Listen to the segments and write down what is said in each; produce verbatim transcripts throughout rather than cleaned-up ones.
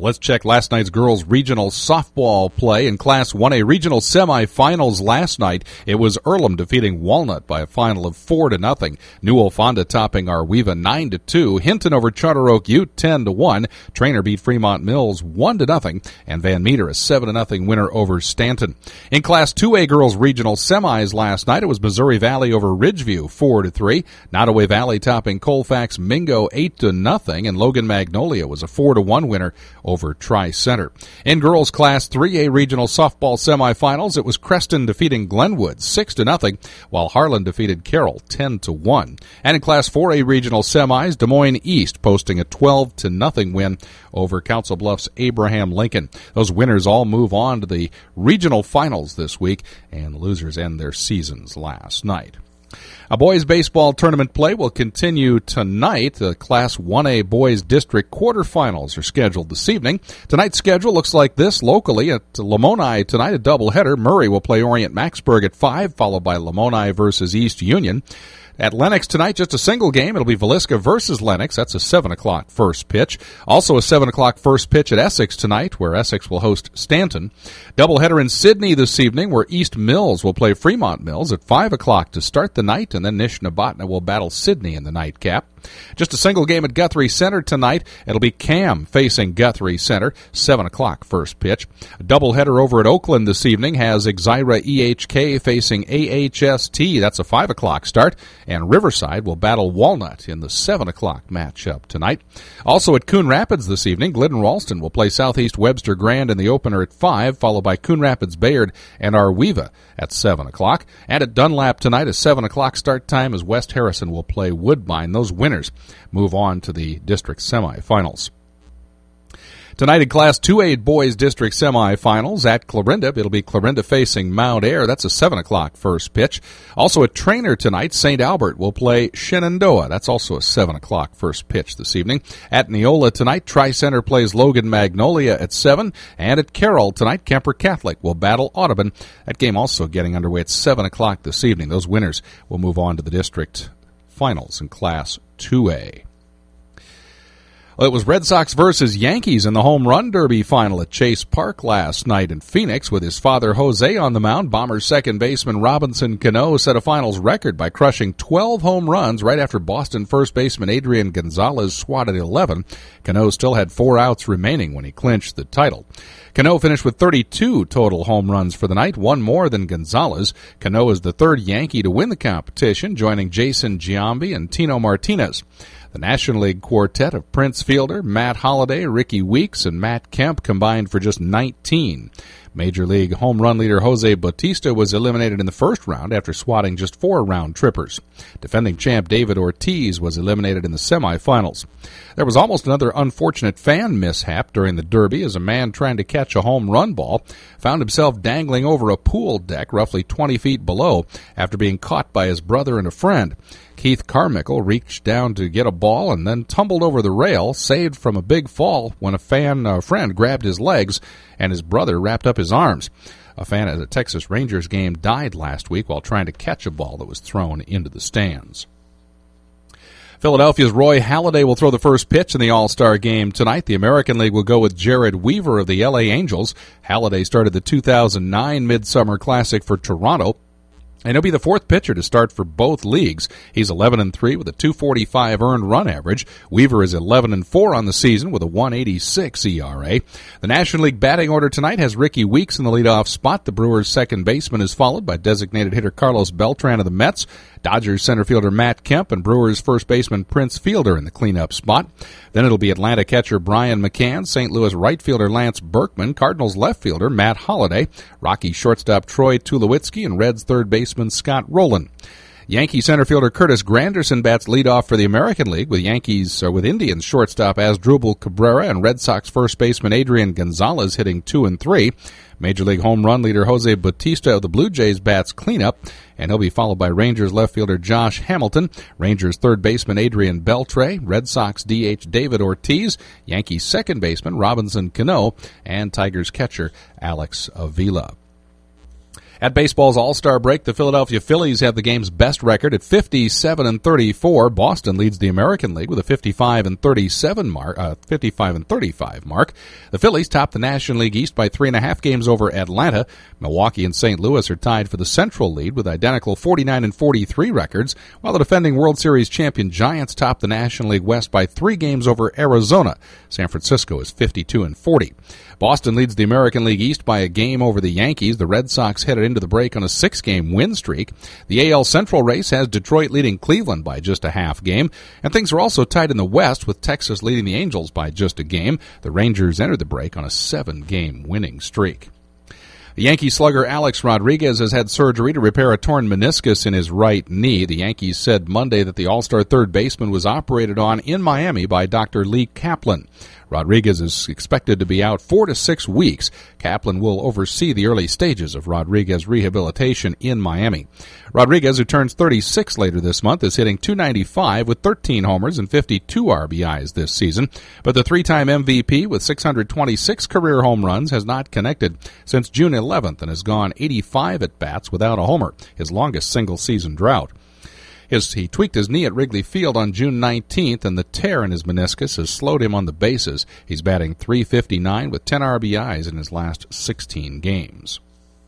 Let's check last night's girls' regional softball play. In Class one A regional semifinals last night, it was Earlham defeating Walnut by a final of four to nothing. New Ofonda topping Arweva nine to two. Hinton over Charter Oak Ute ten to one. Trainer beat Fremont Mills one to nothing. And Van Meter a seven to nothing winner over Stanton. In Class two A girls' regional semis last night, it was Missouri Valley over Ridgeview four to three. Nottoway Valley topping Colfax Mingo eight to nothing. And Logan Magnolia was a four to one winner over Tri-Center. In girls' Class three A regional softball semifinals, it was Creston defeating Glenwood six to nothing, while Harlan defeated Carroll ten to one. And in Class four A regional semis, Des Moines East posting a twelve to nothing win over Council Bluffs Abraham Lincoln. Those winners all move on to the regional finals this week, and the losers end their seasons last night. A boys baseball tournament play will continue tonight. The Class one A boys district quarterfinals are scheduled this evening. Tonight's schedule looks like this. Locally at Lamoni tonight, a doubleheader. Murray will play Orient Maxburg at five, followed by Lamoni versus East Union. At Lennox tonight, just a single game. It'll be Villisca versus Lennox. That's a seven o'clock first pitch. Also a seven o'clock first pitch at Essex tonight, where Essex will host Stanton. Doubleheader in Sydney this evening, where East Mills will play Fremont Mills at five o'clock to start the night, and then Nishnabotna will battle Sydney in the nightcap. Just a single game at Guthrie Center tonight. It'll be Cam facing Guthrie Center, seven o'clock first pitch. A doubleheader over at Oakland this evening has Exira E H K facing A H S T. That's a five o'clock start. And Riverside will battle Walnut in the seven o'clock matchup tonight. Also at Coon Rapids this evening, Glidden Ralston will play Southeast Webster Grand in the opener at five, followed by Coon Rapids Bayard and Arweva at seven o'clock. And at Dunlap tonight, a seven o'clock start time as West Harrison will play Woodbine. Those winners move on to the district semifinals. Tonight in Class two A boys district semifinals at Clarinda, it'll be Clarinda facing Mount Ayr. That's a seven o'clock first pitch. Also a trainer tonight, Saint Albert will play Shenandoah. That's also a seven o'clock first pitch this evening. At Neola tonight, Tri-Center plays Logan Magnolia at seven. And at Carroll tonight, Kemper Catholic will battle Audubon. That game also getting underway at seven o'clock this evening. Those winners will move on to the district finals in Class two A. Well, it was Red Sox versus Yankees in the home run derby final at Chase Park last night in Phoenix. With his father Jose on the mound, Bombers second baseman Robinson Cano set a finals record by crushing twelve home runs right after Boston first baseman Adrian Gonzalez swatted eleven. Cano still had four outs remaining when he clinched the title. Cano finished with thirty-two total home runs for the night, one more than Gonzalez. Cano is the third Yankee to win the competition, joining Jason Giambi and Tino Martinez. The National League quartet of Prince Fielder, Matt Holliday, Ricky Weeks, and Matt Kemp combined for just nineteen. Major League home run leader Jose Bautista was eliminated in the first round after swatting just four round trippers. Defending champ David Ortiz was eliminated in the semifinals. There was almost another unfortunate fan mishap during the Derby as a man trying to catch a home run ball found himself dangling over a pool deck roughly twenty feet below after being caught by his brother and a friend. Keith Carmichael reached down to get a ball and then tumbled over the rail, saved from a big fall when a fan uh, friend grabbed his legs and his brother wrapped up his arms. A fan at a Texas Rangers game died last week while trying to catch a ball that was thrown into the stands. Philadelphia's Roy Halladay will throw the first pitch in the All-Star game tonight. The American League will go with Jared Weaver of the L A Angels. Halladay started the two thousand nine Midsummer Classic for Toronto, and he'll be the fourth pitcher to start for both leagues. He's eleven and three with a two forty-five earned run average. Weaver is eleven and four on the season with a one eighty-six E R A. The National League batting order tonight has Ricky Weeks in the leadoff spot. The Brewers' second baseman is followed by designated hitter Carlos Beltran of the Mets, Dodgers center fielder Matt Kemp, and Brewers' first baseman Prince Fielder in the cleanup spot. Then it'll be Atlanta catcher Brian McCann, Saint Louis right fielder Lance Berkman, Cardinals left fielder Matt Holliday, Rocky shortstop Troy Tulowitzki, and Reds third baseman Scott Rowland. Yankee center fielder Curtis Granderson bats leadoff for the American League with Yankees or with Indians shortstop Asdrubal Cabrera and Red Sox first baseman Adrian Gonzalez hitting two and three. Major League home run leader Jose Bautista of the Blue Jays bats cleanup, and he'll be followed by Rangers left fielder Josh Hamilton, Rangers third baseman Adrian Beltre, Red Sox D H David Ortiz, Yankees second baseman Robinson Cano, and Tigers catcher Alex Avila. At baseball's All-Star break, the Philadelphia Phillies have the game's best record at fifty-seven and thirty-four. Boston leads the American League with a fifty-five and thirty-seven mark, uh, fifty-five and thirty-five mark. The Phillies top the National League East by three and a half games over Atlanta. Milwaukee and Saint Louis are tied for the Central lead with identical forty-nine and forty-three records, while the defending World Series champion Giants top the National League West by three games over Arizona. San Francisco is fifty-two and forty. Boston leads the American League East by a game over the Yankees. The Red Sox headed into the break on a six-game win streak. The A L Central race has Detroit leading Cleveland by just a half game. And things are also tight in the West with Texas leading the Angels by just a game. The Rangers entered the break on a seven-game winning streak. The Yankee slugger Alex Rodriguez has had surgery to repair a torn meniscus in his right knee. The Yankees said Monday that the All-Star third baseman was operated on in Miami by Doctor Lee Kaplan. Rodriguez is expected to be out four to six weeks. Kaplan will oversee the early stages of Rodriguez's rehabilitation in Miami. Rodriguez, who turns thirty-six later this month, is hitting two ninety-five with thirteen homers and fifty-two R B Is this season. But the three-time M V P with six hundred twenty-six career home runs has not connected since June eleventh and has gone eighty-five at-bats without a homer, his longest single-season drought. His, he tweaked his knee at Wrigley Field on June nineteenth, and the tear in his meniscus has slowed him on the bases. He's batting three fifty-nine with ten R B Is in his last sixteen games.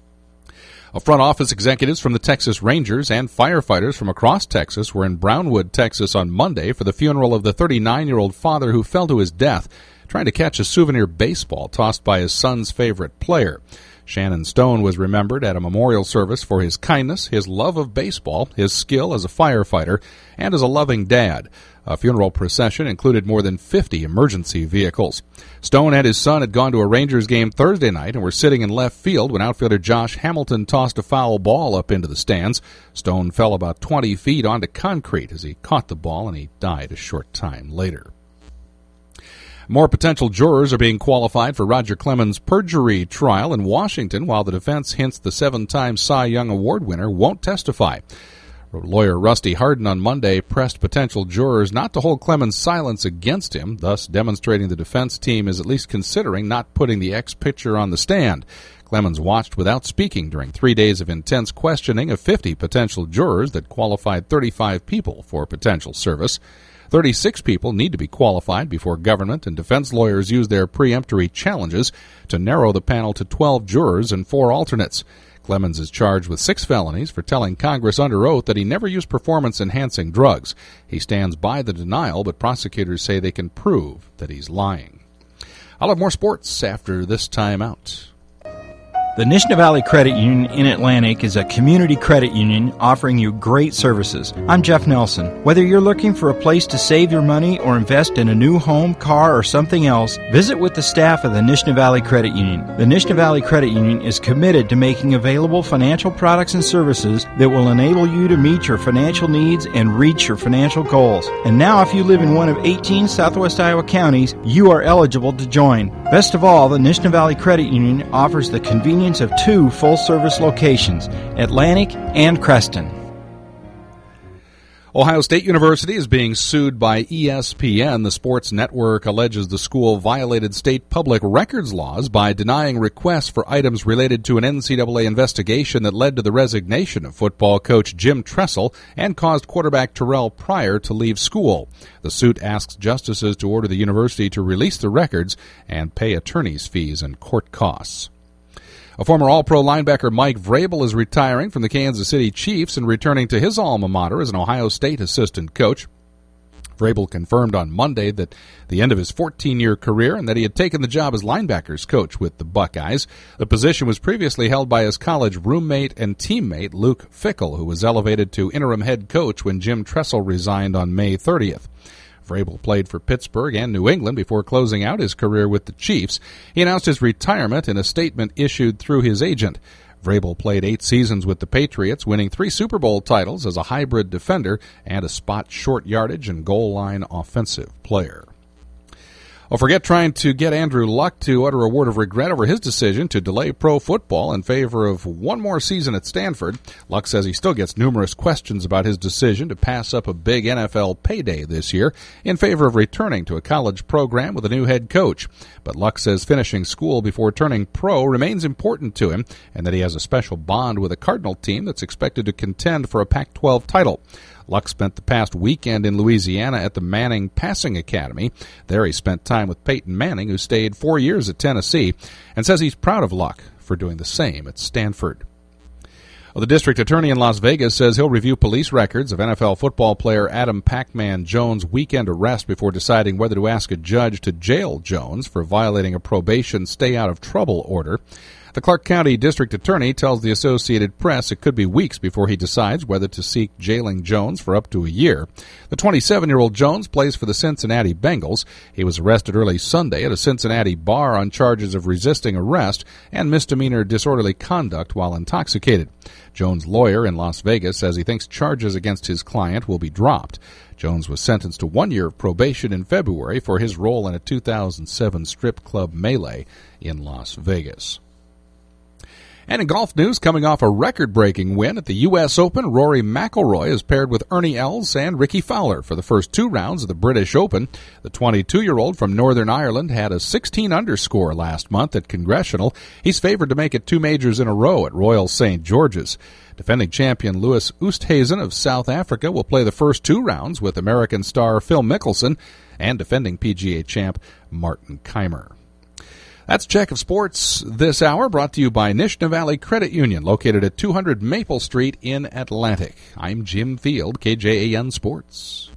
A front office executives from the Texas Rangers and firefighters from across Texas were in Brownwood, Texas on Monday for the funeral of the thirty-nine-year-old father who fell to his death trying to catch a souvenir baseball tossed by his son's favorite player. Shannon Stone was remembered at a memorial service for his kindness, his love of baseball, his skill as a firefighter, and as a loving dad. A funeral procession included more than fifty emergency vehicles. Stone and his son had gone to a Rangers game Thursday night and were sitting in left field when outfielder Josh Hamilton tossed a foul ball up into the stands. Stone fell about twenty feet onto concrete as he caught the ball, and he died a short time later. More potential jurors are being qualified for Roger Clemens' perjury trial in Washington, while the defense hints the seven-time Cy Young Award winner won't testify. Lawyer Rusty Hardin on Monday pressed potential jurors not to hold Clemens' silence against him, thus demonstrating the defense team is at least considering not putting the ex-pitcher on the stand. Clemens watched without speaking during three days of intense questioning of fifty potential jurors that qualified thirty-five people for potential service. thirty-six people need to be qualified before government and defense lawyers use their preemptory challenges to narrow the panel to twelve jurors and four alternates. Clemens is charged with six felonies for telling Congress under oath that he never used performance-enhancing drugs. He stands by the denial, but prosecutors say they can prove that he's lying. I'll have more sports after this timeout. The Nishna Valley Credit Union in Atlantic is a community credit union offering you great services. I'm Jeff Nelson. Whether you're looking for a place to save your money or invest in a new home, car, or something else, visit with the staff of the Nishna Valley Credit Union. The Nishna Valley Credit Union is committed to making available financial products and services that will enable you to meet your financial needs and reach your financial goals. And now, if you live in one of eighteen Southwest Iowa counties, you are eligible to join. Best of all, the Nishna Valley Credit Union offers the convenience of two full-service locations, Atlantic and Creston. Ohio State University is being sued by E S P N. The sports network alleges the school violated state public records laws by denying requests for items related to an N C double A investigation that led to the resignation of football coach Jim Tressel and caused quarterback Terrell Pryor to leave school. The suit asks justices to order the university to release the records and pay attorney's fees and court costs. A former All-Pro linebacker Mike Vrabel is retiring from the Kansas City Chiefs and returning to his alma mater as an Ohio State assistant coach. Vrabel confirmed on Monday that the end of his fourteen-year career and that he had taken the job as linebackers coach with the Buckeyes. The position was previously held by his college roommate and teammate Luke Fickell, who was elevated to interim head coach when Jim Tressel resigned on May thirtieth. Vrabel played for Pittsburgh and New England before closing out his career with the Chiefs. He announced his retirement in a statement issued through his agent. Vrabel played eight seasons with the Patriots, winning three Super Bowl titles as a hybrid defender and a spot short yardage and goal line offensive player. Well, forget trying to get Andrew Luck to utter a word of regret over his decision to delay pro football in favor of one more season at Stanford. Luck says he still gets numerous questions about his decision to pass up a big N F L payday this year in favor of returning to a college program with a new head coach. But Luck says finishing school before turning pro remains important to him and that he has a special bond with a Cardinal team that's expected to contend for a Pac twelve title. Luck spent the past weekend in Louisiana at the Manning Passing Academy. There he spent time with Peyton Manning, who stayed four years at Tennessee, and says he's proud of Luck for doing the same at Stanford. Well, the district attorney in Las Vegas says he'll review police records of N F L football player Adam Pac-Man Jones' weekend arrest before deciding whether to ask a judge to jail Jones for violating a probation stay-out-of-trouble order. The Clark County District Attorney tells the Associated Press it could be weeks before he decides whether to seek jailing Jones for up to a year. The twenty-seven-year-old Jones plays for the Cincinnati Bengals. He was arrested early Sunday at a Cincinnati bar on charges of resisting arrest and misdemeanor disorderly conduct while intoxicated. Jones' lawyer in Las Vegas says he thinks charges against his client will be dropped. Jones was sentenced to one year of probation in February for his role in a two thousand seven strip club melee in Las Vegas. And in golf news, coming off a record-breaking win at the U S Open, Rory McIlroy is paired with Ernie Els and Ricky Fowler for the first two rounds of the British Open. The twenty-two-year-old from Northern Ireland had a sixteen under score last month at Congressional. He's favored to make it two majors in a row at Royal Saint George's. Defending champion Louis Oosthuizen of South Africa will play the first two rounds with American star Phil Mickelson and defending P G A champ Martin Keimer. That's Check of Sports this hour, brought to you by Nishnah Valley Credit Union, located at two hundred Maple Street in Atlantic. I'm Jim Field, K J A N Sports.